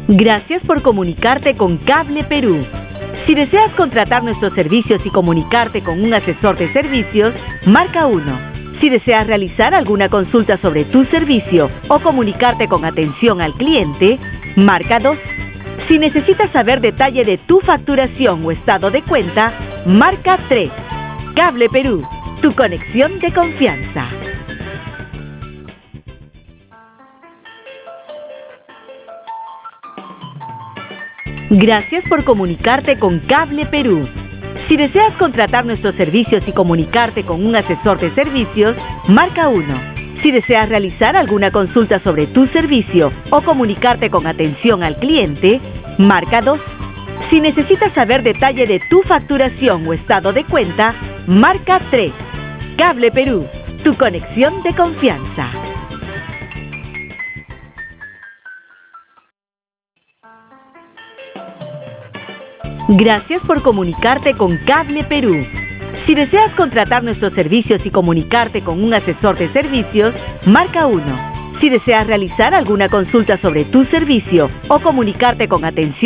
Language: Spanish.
Gracias por comunicarte con Cable Perú. Si deseas contratar nuestros servicios y comunicarte con un asesor de servicios, marca 1. Si deseas realizar alguna consulta sobre tu servicio o comunicarte con atención al cliente, marca 2. Si necesitas saber detalle de tu facturación o estado de cuenta, marca 3. Cable Perú, tu conexión de confianza. Gracias por comunicarte con Cable Perú. Si deseas contratar nuestros servicios y comunicarte con un asesor de servicios, marca 1. Si deseas realizar alguna consulta sobre tu servicio o comunicarte con atención al cliente, marca 2. Si necesitas saber detalle de tu facturación o estado de cuenta, marca 3. Cable Perú, tu conexión de confianza. Gracias por comunicarte con Cable Perú. Si deseas contratar nuestros servicios y comunicarte con un asesor de servicios, marca 1. Si deseas realizar alguna consulta sobre tu servicio o comunicarte con atención